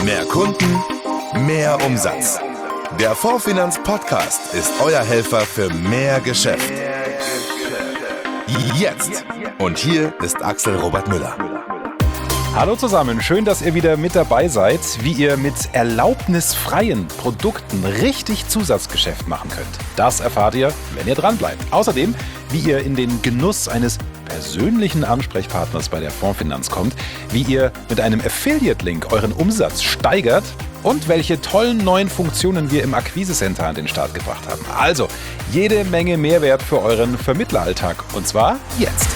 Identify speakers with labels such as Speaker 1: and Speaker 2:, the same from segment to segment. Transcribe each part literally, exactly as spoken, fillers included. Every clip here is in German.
Speaker 1: Mehr Kunden, mehr Umsatz. Der Fondsfinanz Podcast ist euer Helfer für mehr Geschäft. Jetzt. Und hier ist Axel Robert Müller.
Speaker 2: Hallo zusammen, schön, dass ihr wieder mit dabei seid, wie ihr mit erlaubnisfreien Produkten richtig Zusatzgeschäft machen könnt. Das erfahrt ihr, wenn ihr dran bleibt. Außerdem, wie ihr in den Genuss eines persönlichen Ansprechpartners bei der Fondsfinanz kommt, wie ihr mit einem Affiliate-Link euren Umsatz steigert und welche tollen neuen Funktionen wir im Akquise-Center an den Start gebracht haben. Also, jede Menge Mehrwert für euren Vermittleralltag und zwar jetzt.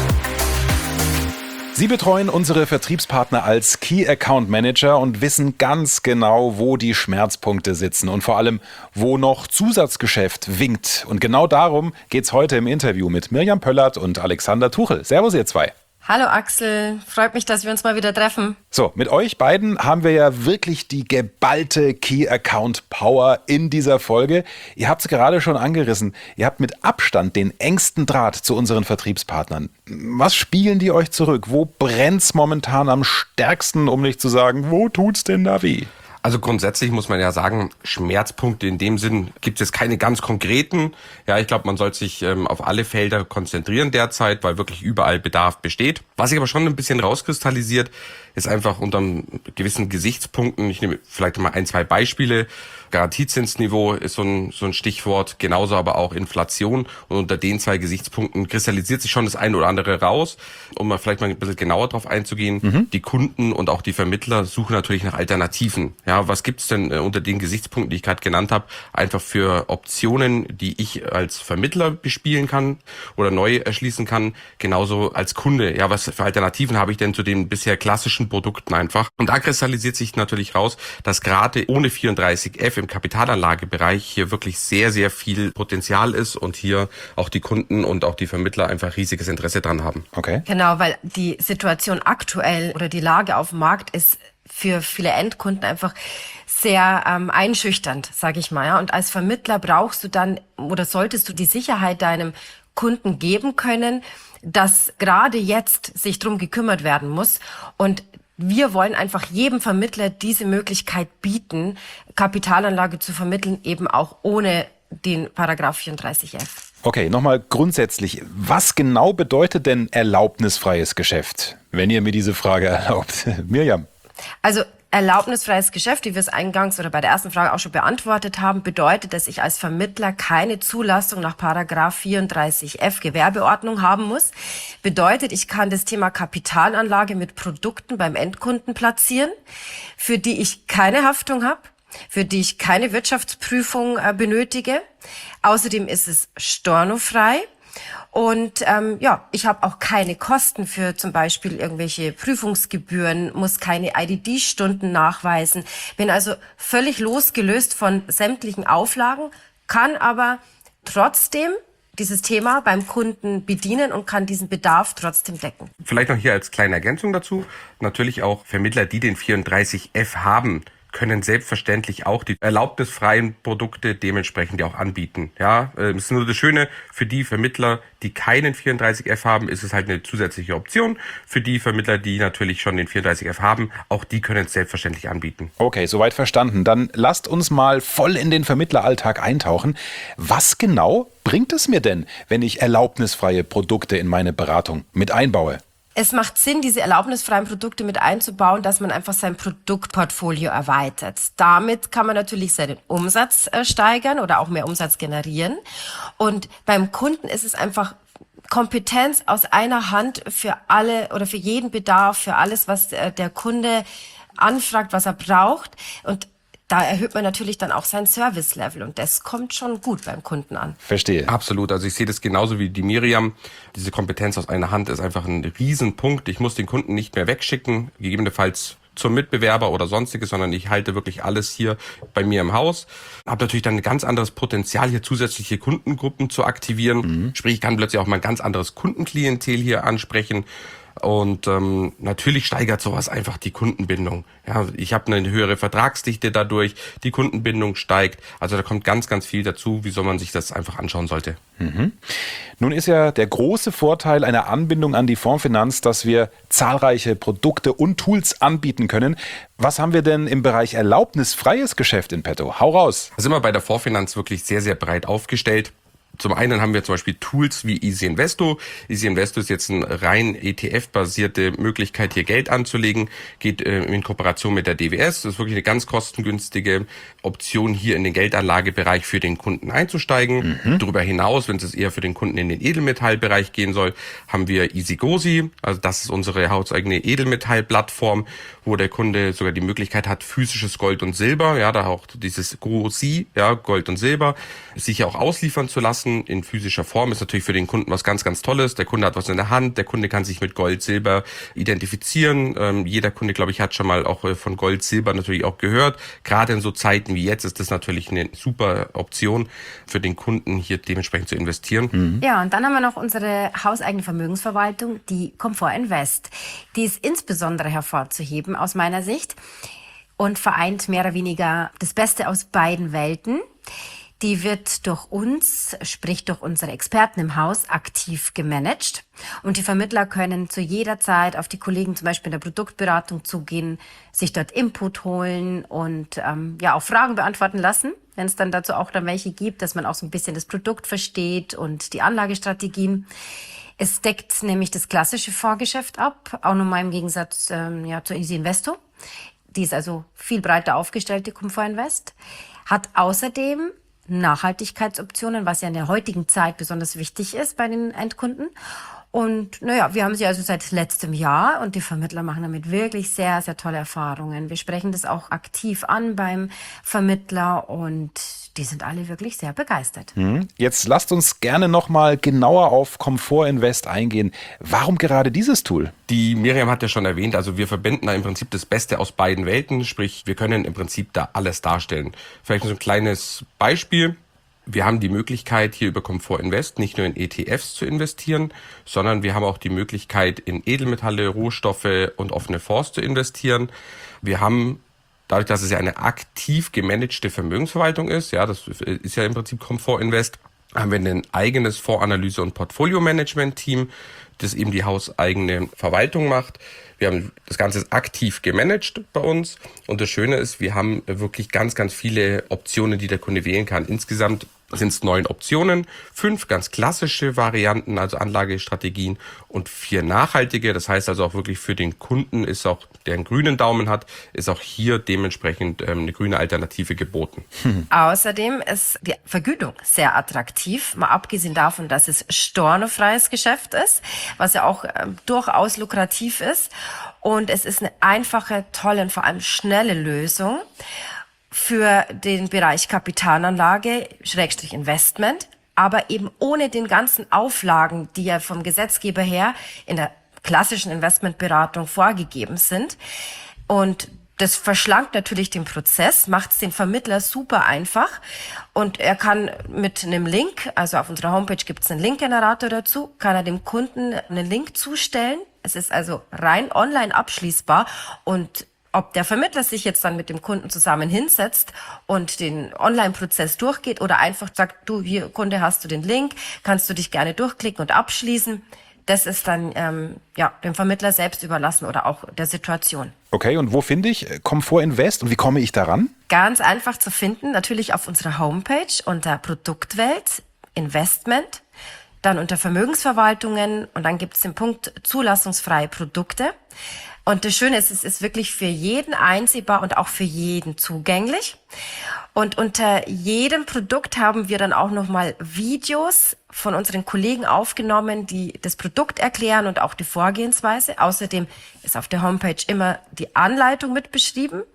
Speaker 2: Sie betreuen unsere Vertriebspartner als Key Account Manager und wissen ganz genau, wo die Schmerzpunkte sitzen und vor allem, wo noch Zusatzgeschäft winkt. Und genau darum geht's heute im Interview mit Mirjam Pöllert und Alexander Tuchel. Servus ihr zwei.
Speaker 3: Hallo Axel, freut mich, dass wir uns mal wieder treffen.
Speaker 2: So, mit euch beiden haben wir ja wirklich die geballte Key Account Power in dieser Folge. Ihr habt es gerade schon angerissen. Ihr habt mit Abstand den engsten Draht zu unseren Vertriebspartnern. Was spielen die euch zurück? Wo brennt's momentan am stärksten, um nicht zu sagen, wo tut's denn da weh?
Speaker 4: Also grundsätzlich muss man ja sagen, Schmerzpunkte in dem Sinn gibt es keine ganz konkreten. Ja, ich glaube, man sollte sich ähm, auf alle Felder konzentrieren derzeit, weil wirklich überall Bedarf besteht. Was sich aber schon ein bisschen rauskristallisiert, ist einfach unter gewissen Gesichtspunkten, ich nehme vielleicht mal ein, zwei Beispiele. Garantiezinsniveau ist so ein, so ein Stichwort, genauso aber auch Inflation. Und unter den zwei Gesichtspunkten kristallisiert sich schon das eine oder andere raus. Um mal vielleicht mal ein bisschen genauer drauf einzugehen, mhm. Die Kunden und auch die Vermittler suchen natürlich nach Alternativen. Ja, was gibt's denn unter den Gesichtspunkten, die ich gerade genannt habe, einfach für Optionen, die ich als Vermittler bespielen kann oder neu erschließen kann, genauso als Kunde. Ja, was für Alternativen habe ich denn zu den bisher klassischen Produkten einfach? Und da kristallisiert sich natürlich raus, dass gerade ohne vierunddreißig F im Kapitalanlagebereich hier wirklich sehr, sehr viel Potenzial ist und hier auch die Kunden und auch die Vermittler einfach riesiges Interesse dran haben.
Speaker 2: Okay.
Speaker 3: Genau, weil die Situation aktuell oder die Lage auf dem Markt ist für viele Endkunden einfach sehr ähm, einschüchternd, sage ich mal. Ja? Und als Vermittler brauchst du dann oder solltest du die Sicherheit deinem Kunden geben können, dass gerade jetzt sich drum gekümmert werden muss. Und wir wollen einfach jedem Vermittler diese Möglichkeit bieten, Kapitalanlage zu vermitteln, eben auch ohne den Paragraph vierunddreißig F.
Speaker 2: Okay, nochmal grundsätzlich, was genau bedeutet denn erlaubnisfreies Geschäft, wenn ihr mir diese Frage erlaubt? Mirjam.
Speaker 3: Also erlaubnisfreies Geschäft, wie wir es eingangs oder bei der ersten Frage auch schon beantwortet haben, bedeutet, dass ich als Vermittler keine Zulassung nach Paragraph vierunddreißig F Gewerbeordnung haben muss. Bedeutet, ich kann das Thema Kapitalanlage mit Produkten beim Endkunden platzieren, für die ich keine Haftung habe, für die ich keine Wirtschaftsprüfung äh, benötige. Außerdem ist es stornofrei. Und ähm, ja, ich habe auch keine Kosten für zum Beispiel irgendwelche Prüfungsgebühren, muss keine I D D-Stunden nachweisen, bin also völlig losgelöst von sämtlichen Auflagen, kann aber trotzdem dieses Thema beim Kunden bedienen und kann diesen Bedarf trotzdem decken.
Speaker 4: Vielleicht noch hier als kleine Ergänzung dazu, natürlich auch Vermittler, die den vierunddreißig F haben, können selbstverständlich auch die erlaubnisfreien Produkte dementsprechend auch anbieten. Ja, es ist nur das Schöne, für die Vermittler, die keinen vierunddreißig F haben, ist es halt eine zusätzliche Option. Für die Vermittler, die natürlich schon den vierunddreißig F haben, auch die können es selbstverständlich anbieten.
Speaker 2: Okay, soweit verstanden. Dann lasst uns mal voll in den Vermittleralltag eintauchen. Was genau bringt es mir denn, wenn ich erlaubnisfreie Produkte in meine Beratung mit einbaue?
Speaker 3: Es macht Sinn, diese erlaubnisfreien Produkte mit einzubauen, dass man einfach sein Produktportfolio erweitert. Damit kann man natürlich seinen Umsatz äh, steigern oder auch mehr Umsatz generieren. Und beim Kunden ist es einfach Kompetenz aus einer Hand für alle oder für jeden Bedarf, für alles, was äh, der Kunde anfragt, was er braucht. Und da erhöht man natürlich dann auch sein Service-Level und das kommt schon gut beim Kunden an.
Speaker 2: Verstehe.
Speaker 4: Absolut, also ich sehe das genauso wie die Mirjam. Diese Kompetenz aus einer Hand ist einfach ein Riesenpunkt. Ich muss den Kunden nicht mehr wegschicken, gegebenenfalls zum Mitbewerber oder sonstiges, sondern ich halte wirklich alles hier bei mir im Haus. Habe natürlich dann ein ganz anderes Potenzial, hier zusätzliche Kundengruppen zu aktivieren. Mhm. Sprich, ich kann plötzlich auch mal ein ganz anderes Kundenklientel hier ansprechen. Und ähm, natürlich steigert sowas einfach die Kundenbindung. Ja, ich habe eine höhere Vertragsdichte dadurch, die Kundenbindung steigt. Also da kommt ganz, ganz viel dazu, wieso man sich das einfach anschauen sollte.
Speaker 2: Mhm. Nun ist ja der große Vorteil einer Anbindung an die Fondsfinanz, dass wir zahlreiche Produkte und Tools anbieten können. Was haben wir denn im Bereich erlaubnisfreies Geschäft in petto? Hau raus!
Speaker 4: Da sind wir bei der Fondsfinanz wirklich sehr, sehr breit aufgestellt. Zum einen haben wir zum Beispiel Tools wie Easy Investo. Easy Investo ist jetzt eine rein E T F-basierte Möglichkeit, hier Geld anzulegen. Geht äh, in Kooperation mit der D W S. Das ist wirklich eine ganz kostengünstige Option, hier in den Geldanlagebereich für den Kunden einzusteigen. Mhm. Darüber hinaus, wenn es eher für den Kunden in den Edelmetallbereich gehen soll, haben wir EasyGozi. Also das ist unsere hauseigene Edelmetallplattform, wo der Kunde sogar die Möglichkeit hat, physisches Gold und Silber, ja, da auch dieses Gozi, ja, Gold und Silber, sich auch ausliefern zu lassen in physischer Form. Ist natürlich für den Kunden was ganz, ganz Tolles. Der Kunde hat was in der Hand, der Kunde kann sich mit Gold, Silber identifizieren. Ähm, jeder Kunde, glaube ich, hat schon mal auch von Gold, Silber natürlich auch gehört. Gerade in so Zeiten wie jetzt ist das natürlich eine super Option für den Kunden, hier dementsprechend zu investieren.
Speaker 3: Mhm. Ja, und dann haben wir noch unsere hauseigene Vermögensverwaltung, die Comfort Invest. Die ist insbesondere hervorzuheben aus meiner Sicht und vereint mehr oder weniger das Beste aus beiden Welten. Die wird durch uns, sprich durch unsere Experten im Haus, aktiv gemanagt. Und die Vermittler können zu jeder Zeit auf die Kollegen zum Beispiel in der Produktberatung zugehen, sich dort Input holen und ähm, ja auch Fragen beantworten lassen, wenn es dann dazu auch dann welche gibt, dass man auch so ein bisschen das Produkt versteht und die Anlagestrategien. Es deckt nämlich das klassische Fondsgeschäft ab, auch nochmal im Gegensatz ähm, ja, zu Easy Investo. Die ist also viel breiter aufgestellt, die Comfort Invest. Hat außerdem Nachhaltigkeitsoptionen, was ja in der heutigen Zeit besonders wichtig ist bei den Endkunden. Und naja, wir haben sie also seit letztem Jahr und die Vermittler machen damit wirklich sehr, sehr tolle Erfahrungen. Wir sprechen das auch aktiv an beim Vermittler und die sind alle wirklich sehr begeistert.
Speaker 2: Jetzt lasst uns gerne nochmal genauer auf Comfort Invest eingehen. Warum gerade dieses Tool?
Speaker 4: Die Miriam hat ja schon erwähnt, also wir verbinden da im Prinzip das Beste aus beiden Welten, sprich wir können im Prinzip da alles darstellen. Vielleicht so ein kleines Beispiel. Wir haben die Möglichkeit, hier über Comfort Invest nicht nur in E T Fs zu investieren, sondern wir haben auch die Möglichkeit, in Edelmetalle, Rohstoffe und offene Fonds zu investieren. Wir haben, dadurch, dass es ja eine aktiv gemanagte Vermögensverwaltung ist, ja, das ist ja im Prinzip Comfort Invest, haben wir ein eigenes Fondsanalyse- und Portfolio-Management-Team, das eben die hauseigene Verwaltung macht. Wir haben das Ganze aktiv gemanagt bei uns und das Schöne ist, wir haben wirklich ganz, ganz viele Optionen, die der Kunde wählen kann. Insgesamt sind es neun Optionen, fünf ganz klassische Varianten, also Anlagestrategien und vier nachhaltige. Das heißt also auch wirklich für den Kunden ist auch, der einen grünen Daumen hat, ist auch hier dementsprechend ähm, eine grüne Alternative geboten.
Speaker 3: Hm. Außerdem ist die Vergütung sehr attraktiv, mal abgesehen davon, dass es stornofreies Geschäft ist, was ja auch ähm, durchaus lukrativ ist. Und es ist eine einfache, tolle und vor allem schnelle Lösung für den Bereich Kapitalanlage, Schrägstrich Investment, aber eben ohne den ganzen Auflagen, die ja vom Gesetzgeber her in der klassischen Investmentberatung vorgegeben sind. Und das verschlankt natürlich den Prozess, macht es den Vermittler super einfach und er kann mit einem Link, also auf unserer Homepage gibt es einen Linkgenerator dazu, kann er dem Kunden einen Link zustellen. Es ist also rein online abschließbar und ob der Vermittler sich jetzt dann mit dem Kunden zusammen hinsetzt und den Online-Prozess durchgeht oder einfach sagt, du hier Kunde, hast du den Link, kannst du dich gerne durchklicken und abschließen. Das ist dann ähm, ja dem Vermittler selbst überlassen oder auch der Situation.
Speaker 2: Okay, und wo finde ich Comfort Invest und wie komme ich daran?
Speaker 3: Ganz einfach zu finden, natürlich auf unserer Homepage unter Produktwelt, Investment, dann unter Vermögensverwaltungen und dann gibt es den Punkt zulassungsfreie Produkte. Und das Schöne ist, es ist wirklich für jeden einsehbar und auch für jeden zugänglich. Und unter jedem Produkt haben wir dann auch nochmal Videos von unseren Kollegen aufgenommen, die das Produkt erklären und auch die Vorgehensweise. Außerdem ist auf der Homepage immer die Anleitung mit beschrieben.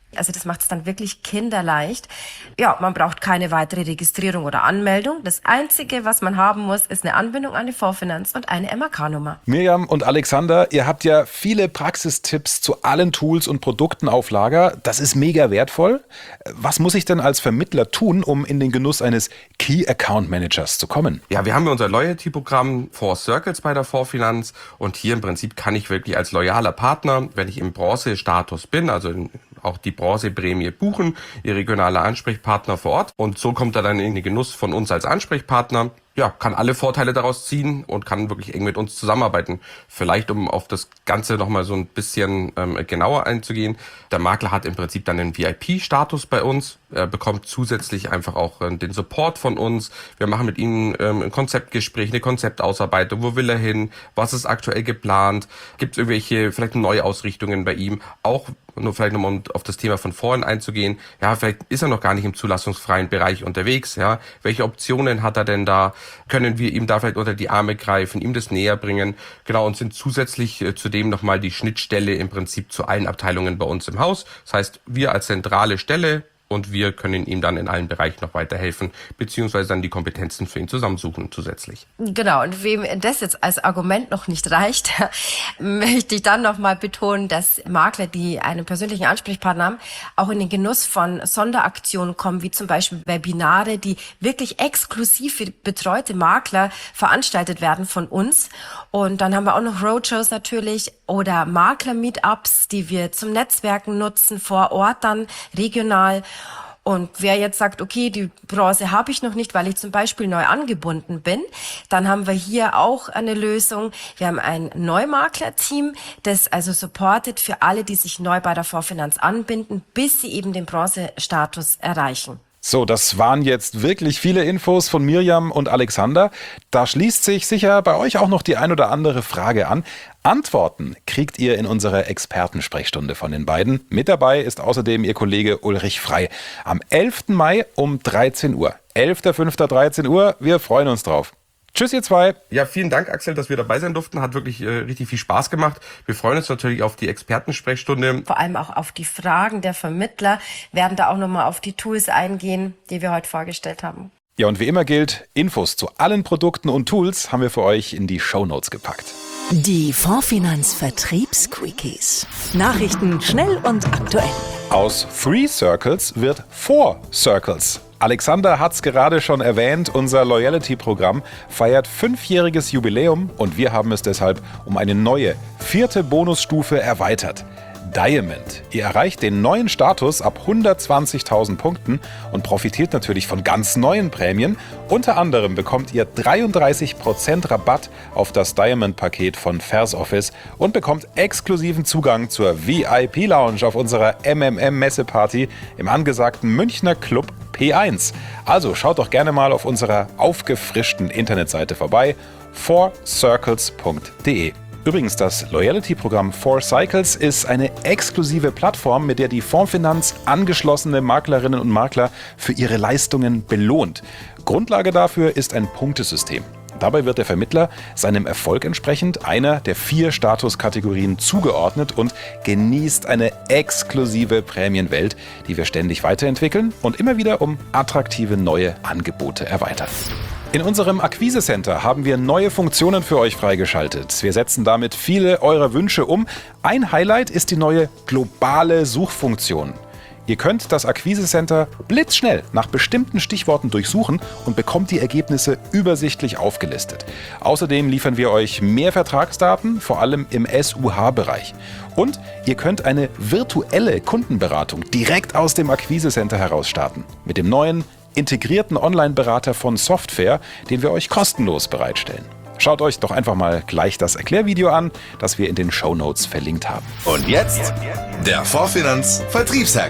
Speaker 3: Also das macht es dann wirklich kinderleicht. Ja, man braucht keine weitere Registrierung oder Anmeldung. Das Einzige, was man haben muss, ist eine Anbindung an die Fondsfinanz und eine M A K-Nummer.
Speaker 2: Mirjam und Alexander, ihr habt ja viele Praxistipps zu allen Tools und Produkten auf Lager. Das ist mega wertvoll. Was muss ich denn als Vermittler tun, um in den Genuss eines Key Account Managers zu kommen?
Speaker 4: Ja, wir haben unser Loyalty-Programm Four Circles bei der Fondsfinanz und hier im Prinzip kann ich wirklich als loyaler Partner, wenn ich im Bronze-Status bin, also in auch die Bronzeprämie buchen, ihr regionaler Ansprechpartner vor Ort. Und so kommt er dann in den Genuss von uns als Ansprechpartner. Ja, kann alle Vorteile daraus ziehen und kann wirklich eng mit uns zusammenarbeiten. Vielleicht, um auf das Ganze nochmal so ein bisschen ähm, genauer einzugehen. Der Makler hat im Prinzip dann einen V I P-Status bei uns. Er bekommt zusätzlich einfach auch äh, den Support von uns. Wir machen mit ihm ähm, ein Konzeptgespräch, eine Konzeptausarbeitung. Wo will er hin? Was ist aktuell geplant? Gibt es irgendwelche vielleicht Neuausrichtungen bei ihm? Auch nur vielleicht nochmal, um auf das Thema von vorhin einzugehen. Ja, vielleicht ist er noch gar nicht im zulassungsfreien Bereich unterwegs. Ja, welche Optionen hat er denn da? Können wir ihm da vielleicht unter die Arme greifen, ihm das näher bringen? Genau, und sind zusätzlich äh, zudem nochmal die Schnittstelle im Prinzip zu allen Abteilungen bei uns im Haus. Das heißt, wir als zentrale Stelle und wir können ihm dann in allen Bereichen noch weiterhelfen, beziehungsweise dann die Kompetenzen für ihn zusammensuchen zusätzlich.
Speaker 3: Genau, und wem das jetzt als Argument noch nicht reicht, möchte ich dann nochmal betonen, dass Makler, die einen persönlichen Ansprechpartner haben, auch in den Genuss von Sonderaktionen kommen, wie zum Beispiel Webinare, die wirklich exklusiv für betreute Makler veranstaltet werden von uns. Und dann haben wir auch noch Roadshows natürlich oder Makler-Meetups, die wir zum Netzwerken nutzen, vor Ort dann regional. Und wer jetzt sagt, okay, die Bronze habe ich noch nicht, weil ich zum Beispiel neu angebunden bin, dann haben wir hier auch eine Lösung. Wir haben ein Neumakler-Team, das also supportet für alle, die sich neu bei der Fondsfinanz anbinden, bis sie eben den Bronze-Status erreichen.
Speaker 2: So, das waren jetzt wirklich viele Infos von Mirjam und Alexander. Da schließt sich sicher bei euch auch noch die ein oder andere Frage an. Antworten kriegt ihr in unserer Expertensprechstunde von den beiden. Mit dabei ist außerdem ihr Kollege Ulrich Frei. Am elften Mai um dreizehn Uhr. elfter fünfter dreizehn Uhr. Wir freuen uns drauf. Tschüss, ihr zwei.
Speaker 4: Ja, vielen Dank, Axel, dass wir dabei sein durften. Hat wirklich äh, richtig viel Spaß gemacht. Wir freuen uns natürlich auf die Expertensprechstunde.
Speaker 3: Vor allem auch auf die Fragen der Vermittler, werden da auch nochmal auf die Tools eingehen, die wir heute vorgestellt haben.
Speaker 2: Ja, und wie immer gilt, Infos zu allen Produkten und Tools haben wir für euch in die Shownotes gepackt.
Speaker 5: Die Fondsfinanz Vertriebs-Quickies. Nachrichten schnell und aktuell.
Speaker 2: Aus Three Circles wird Four Circles. Alexander hat's gerade schon erwähnt, unser Loyalty-Programm feiert fünfjähriges Jubiläum und wir haben es deshalb um eine neue, vierte Bonusstufe erweitert. Diamond. Ihr erreicht den neuen Status ab hundertzwanzigtausend Punkten und profitiert natürlich von ganz neuen Prämien. Unter anderem bekommt ihr dreiunddreißig Prozent Rabatt auf das Diamond-Paket von Versoffice und bekommt exklusiven Zugang zur V I P-Lounge auf unserer M M M-Messeparty im angesagten Münchner Club P eins. Also schaut doch gerne mal auf unserer aufgefrischten Internetseite vorbei, four circles punkt de. Übrigens, das Loyalty-Programm Four Cycles ist eine exklusive Plattform, mit der die Fondsfinanz angeschlossene Maklerinnen und Makler für ihre Leistungen belohnt. Grundlage dafür ist ein Punktesystem. Dabei wird der Vermittler seinem Erfolg entsprechend einer der vier Statuskategorien zugeordnet und genießt eine exklusive Prämienwelt, die wir ständig weiterentwickeln und immer wieder um attraktive neue Angebote erweitern. In unserem Akquise-Center haben wir neue Funktionen für euch freigeschaltet. Wir setzen damit viele eurer Wünsche um. Ein Highlight ist die neue globale Suchfunktion. Ihr könnt das Akquise-Center blitzschnell nach bestimmten Stichworten durchsuchen und bekommt die Ergebnisse übersichtlich aufgelistet. Außerdem liefern wir euch mehr Vertragsdaten, vor allem im S U H-Bereich. Und ihr könnt eine virtuelle Kundenberatung direkt aus dem Akquise-Center heraus starten. Mit dem neuen integrierten Online-Berater von Softfair, den wir euch kostenlos bereitstellen. Schaut euch doch einfach mal gleich das Erklärvideo an, das wir in den Shownotes verlinkt haben.
Speaker 1: Und jetzt der Fondsfinanz Vertriebshack.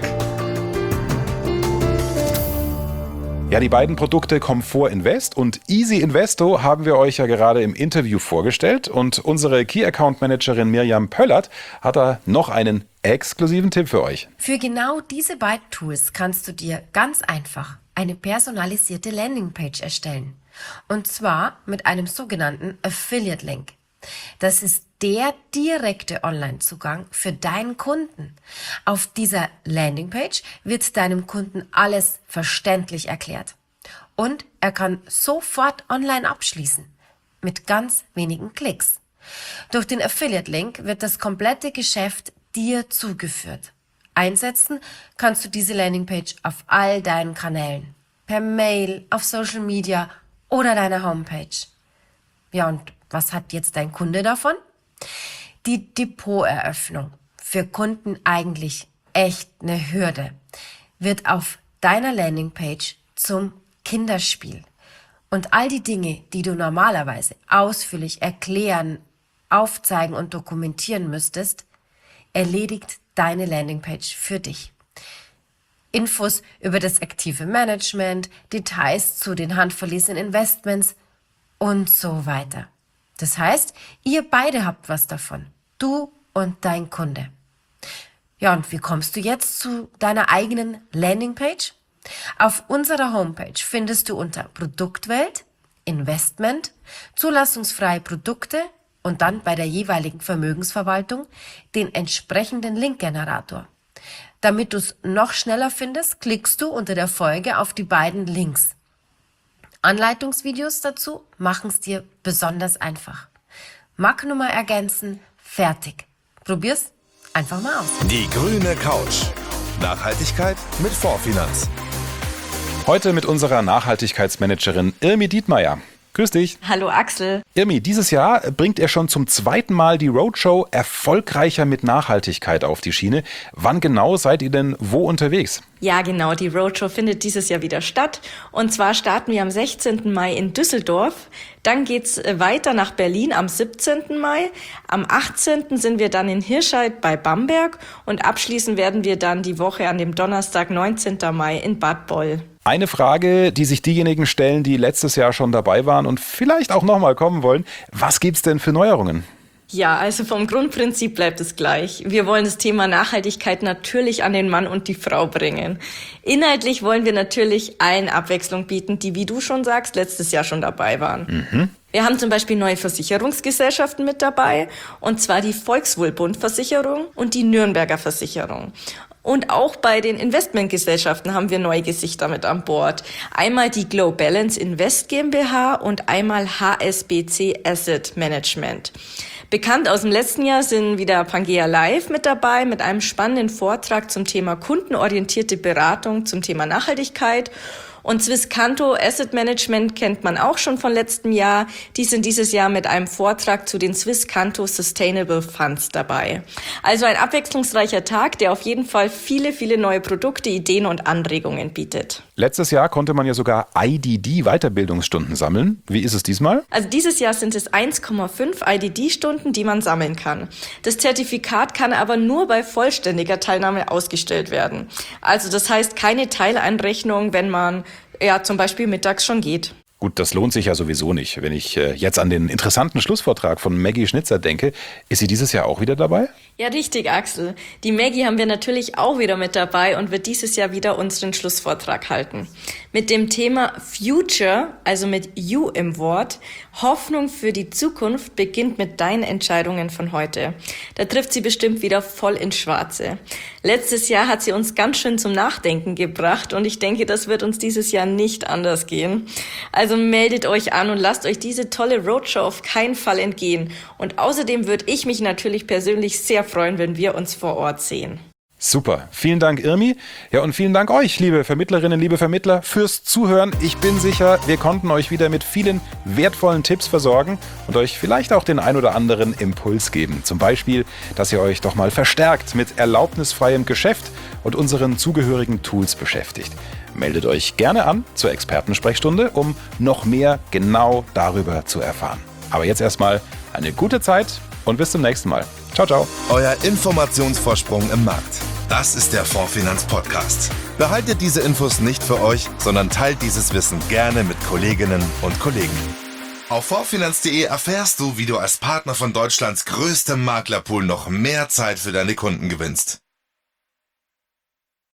Speaker 2: Ja, die beiden Produkte Comfort Invest und Easy Investo haben wir euch ja gerade im Interview vorgestellt und unsere Key Account Managerin Mirjam Pöllert hat da noch einen exklusiven Tipp für euch.
Speaker 3: Für genau diese beiden Tools kannst du dir ganz einfach eine personalisierte Landingpage erstellen. Und zwar mit einem sogenannten Affiliate-Link. Das ist der direkte Online-Zugang für deinen Kunden. Auf dieser Landingpage wird deinem Kunden alles verständlich erklärt. Und er kann sofort online abschließen. Mit ganz wenigen Klicks. Durch den Affiliate-Link wird das komplette Geschäft dir zugeführt. Einsetzen kannst du diese Landingpage auf all deinen Kanälen. Per Mail, auf Social Media oder deiner Homepage. Ja, und was hat jetzt dein Kunde davon? Die Depoteröffnung, für Kunden eigentlich echt eine Hürde, wird auf deiner Landingpage zum Kinderspiel. Und all die Dinge, die du normalerweise ausführlich erklären, aufzeigen und dokumentieren müsstest, erledigt deine Landingpage für dich. Infos über das aktive Management, Details zu den handverlesenen Investments und so weiter. Das heißt, ihr beide habt was davon. Du und dein Kunde. Ja, und wie kommst du jetzt zu deiner eigenen Landingpage? Auf unserer Homepage findest du unter Produktwelt, Investment, zulassungsfreie Produkte und dann bei der jeweiligen Vermögensverwaltung den entsprechenden Linkgenerator. Damit du es noch schneller findest, klickst du unter der Folge auf die beiden Links. Anleitungsvideos dazu machen es dir besonders einfach. Markennummer ergänzen, fertig. Probier's einfach mal aus.
Speaker 1: Die grüne Couch. Nachhaltigkeit mit Fondsfinanz.
Speaker 2: Heute mit unserer Nachhaltigkeitsmanagerin Irmi Dietmeier. Grüß dich.
Speaker 6: Hallo Axel.
Speaker 2: Irmi, dieses Jahr bringt er schon zum zweiten Mal die Roadshow Erfolgreicher mit Nachhaltigkeit auf die Schiene. Wann genau seid ihr denn wo unterwegs?
Speaker 6: Ja, genau, die Roadshow findet dieses Jahr wieder statt. Und zwar starten wir am sechzehnten Mai in Düsseldorf. Dann geht's weiter nach Berlin am siebzehnten Mai. Am achtzehnten sind wir dann in Hirscheid bei Bamberg. Und abschließen werden wir dann die Woche an dem Donnerstag, neunzehnten Mai in Bad Boll.
Speaker 2: Eine Frage, die sich diejenigen stellen, die letztes Jahr schon dabei waren und vielleicht auch nochmal kommen wollen. Was gibt's denn für Neuerungen?
Speaker 6: Ja, also vom Grundprinzip bleibt es gleich. Wir wollen das Thema Nachhaltigkeit natürlich an den Mann und die Frau bringen. Inhaltlich wollen wir natürlich allen Abwechslung bieten, die, wie du schon sagst, letztes Jahr schon dabei waren. Mhm. Wir haben zum Beispiel neue Versicherungsgesellschaften mit dabei, und zwar die Volkswohlbund-Versicherung und die Nürnberger Versicherung. Und auch bei den Investmentgesellschaften haben wir neue Gesichter mit an Bord. Einmal die Glow Balance Invest GmbH und einmal H S B C Asset Management. Bekannt aus dem letzten Jahr sind wieder Pangea Live mit dabei mit einem spannenden Vortrag zum Thema kundenorientierte Beratung zum Thema Nachhaltigkeit. Und Swisscanto Asset Management kennt man auch schon von letztem Jahr. Die sind dieses Jahr mit einem Vortrag zu den Swisscanto Sustainable Funds dabei. Also ein abwechslungsreicher Tag, der auf jeden Fall viele, viele neue Produkte, Ideen und Anregungen bietet.
Speaker 2: Letztes Jahr konnte man ja sogar I D D-Weiterbildungsstunden sammeln. Wie ist es diesmal?
Speaker 6: Also dieses Jahr sind es eins Komma fünf I D D-Stunden, die man sammeln kann. Das Zertifikat kann aber nur bei vollständiger Teilnahme ausgestellt werden. Also das heißt keine Teileinrechnung, wenn man ja zum Beispiel mittags schon geht.
Speaker 2: Gut, das lohnt sich ja sowieso nicht. Wenn ich äh, jetzt an den interessanten Schlussvortrag von Maggie Schnitzer denke, ist sie dieses Jahr auch wieder dabei?
Speaker 6: Ja, richtig, Axel. Die Maggie haben wir natürlich auch wieder mit dabei und wird dieses Jahr wieder unseren Schlussvortrag halten. Mit dem Thema Future, also mit U im Wort, Hoffnung für die Zukunft beginnt mit deinen Entscheidungen von heute. Da trifft sie bestimmt wieder voll ins Schwarze. Letztes Jahr hat sie uns ganz schön zum Nachdenken gebracht und ich denke, das wird uns dieses Jahr nicht anders gehen. Also meldet euch an und lasst euch diese tolle Roadshow auf keinen Fall entgehen. Und außerdem würde ich mich natürlich persönlich sehr freuen, wenn wir uns vor Ort sehen.
Speaker 2: Super. Vielen Dank, Irmi. Ja, und vielen Dank euch, liebe Vermittlerinnen, liebe Vermittler, fürs Zuhören. Ich bin sicher, wir konnten euch wieder mit vielen wertvollen Tipps versorgen und euch vielleicht auch den ein oder anderen Impuls geben. Zum Beispiel, dass ihr euch doch mal verstärkt mit erlaubnisfreiem Geschäft und unseren zugehörigen Tools beschäftigt. Meldet euch gerne an zur Expertensprechstunde, um noch mehr genau darüber zu erfahren. Aber jetzt erstmal eine gute Zeit und bis zum nächsten Mal. Ciao, ciao.
Speaker 1: Euer Informationsvorsprung im Markt. Das ist der Fondsfinanz-Podcast. Behaltet diese Infos nicht für euch, sondern teilt dieses Wissen gerne mit Kolleginnen und Kollegen. Auf fondsfinanz punkt de erfährst du, wie du als Partner von Deutschlands größtem Maklerpool noch mehr Zeit für deine Kunden gewinnst.